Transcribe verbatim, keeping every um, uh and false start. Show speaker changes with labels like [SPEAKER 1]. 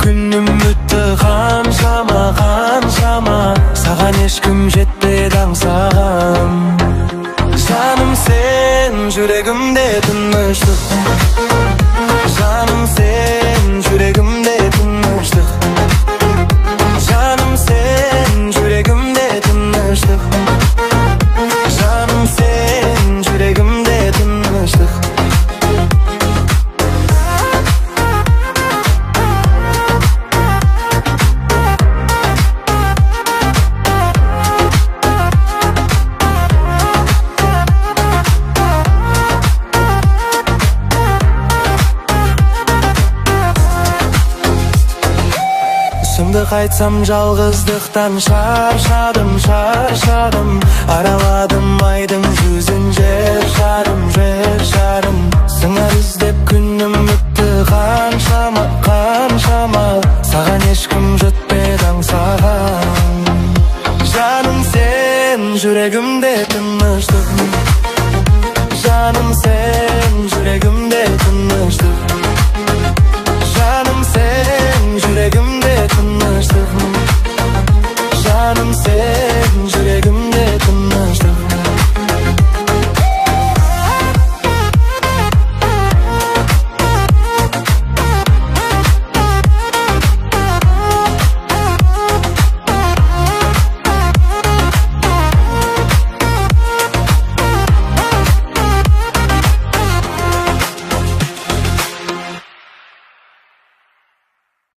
[SPEAKER 1] күнүм өттү канчама канчама, саган эчким жетпedi аңсагам. Жаным сен жүрегимде тыныштык, жаным сен жүрегимде тыныштык, жаным сен жүрегимде тыныштык, жаным сен жүрегимде тыныштык. Сымды кайтсам жалгыздыктан шаршадым, шаршадым. Араладым айдың жүзүн жер шарым, жер шарым.